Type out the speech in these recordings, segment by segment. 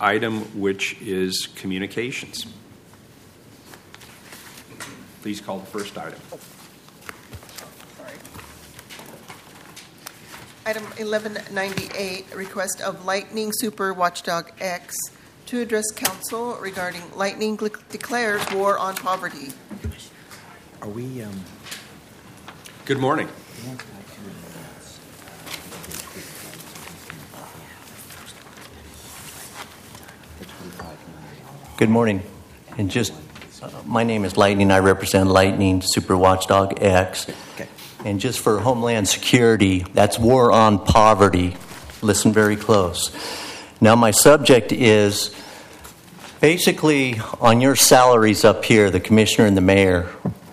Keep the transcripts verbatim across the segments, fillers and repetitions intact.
item, which is communications. Please call the first item. Sorry. Item eleven ninety-eight, request of Lightning Super Watchdog X to address council regarding Lightning declares war on poverty. Are we, um... Good morning. Good morning. And just, uh, my name is Lightning. I represent Lightning Super Watchdog X. Okay. And just for Homeland Security, that's war on poverty. Listen very close. Now, my subject is basically on your salaries up here, the commissioner and the mayor.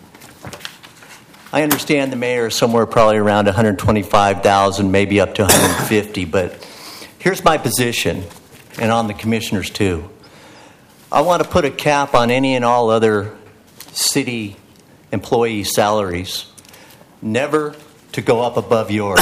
I understand the mayor is somewhere probably around one hundred twenty-five thousand dollars, maybe up to one hundred fifty thousand dollars, but here's my position, and on the commissioners too. I want to put a cap on any and all other city employee salaries, never to go up above yours.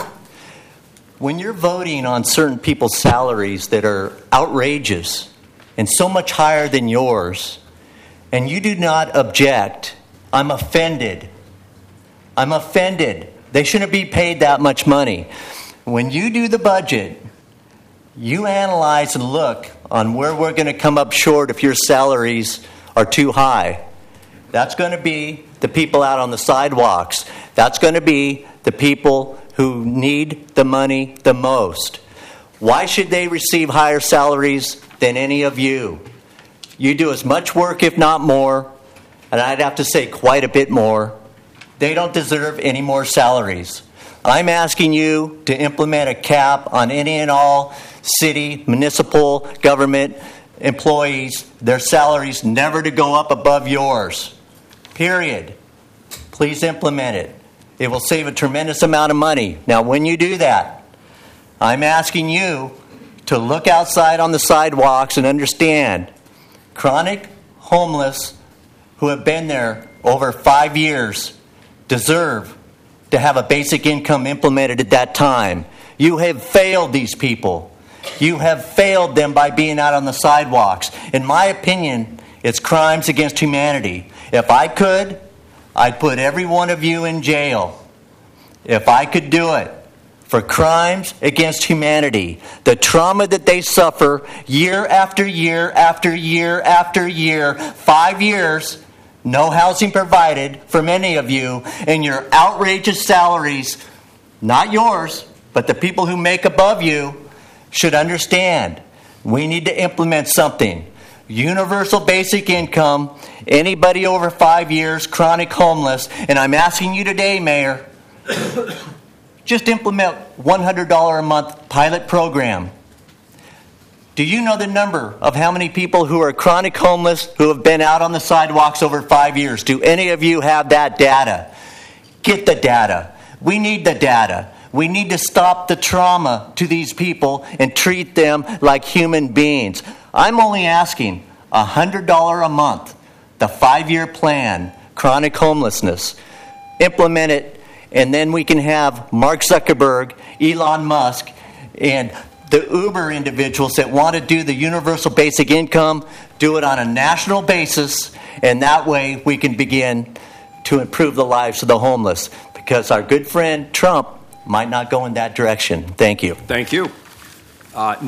When you're voting on certain people's salaries that are outrageous and so much higher than yours, and you do not object, I'm offended. I'm offended. They shouldn't be paid that much money. When you do the budget, you analyze and look on where we're going to come up short if your salaries are too high. That's going to be the people out on the sidewalks. That's going to be the people who need the money the most. Why should they receive higher salaries than any of you? You do as much work, if not more, and I'd have to say quite a bit more. They don't deserve any more salaries. I'm asking you to implement a cap on any and all city, municipal, government employees, their salaries never to go up above yours. Period. Please implement it. It will save a tremendous amount of money. Now, when you do that, I'm asking you to look outside on the sidewalks and understand chronic homeless who have been there over five years deserve to have a basic income implemented at that time. You have failed these people. You have failed them by being out on the sidewalks. In my opinion, it's crimes against humanity. If I could, I'd put every one of you in jail. If I could do it. For crimes against humanity. The trauma that they suffer year after year after year after year, five years, no housing provided for many of you, and your outrageous salaries, not yours, but the people who make above you, should understand. We need to implement something. Universal basic income, anybody over five years, chronic homeless, and I'm asking you today, Mayor, just implement one hundred dollars a month pilot program. Do you know the number of how many people who are chronic homeless who have been out on the sidewalks over five years? Do any of you have that data? Get the data. We need the data. We need to stop the trauma to these people and treat them like human beings. I'm only asking one hundred dollars a month, the five-year plan, chronic homelessness. Implement it, and then we can have Mark Zuckerberg, Elon Musk, and the Uber individuals that want to do the universal basic income, do it on a national basis, and that way we can begin to improve the lives of the homeless. Because our good friend Trump might not go in that direction. Thank you. Thank you. Uh,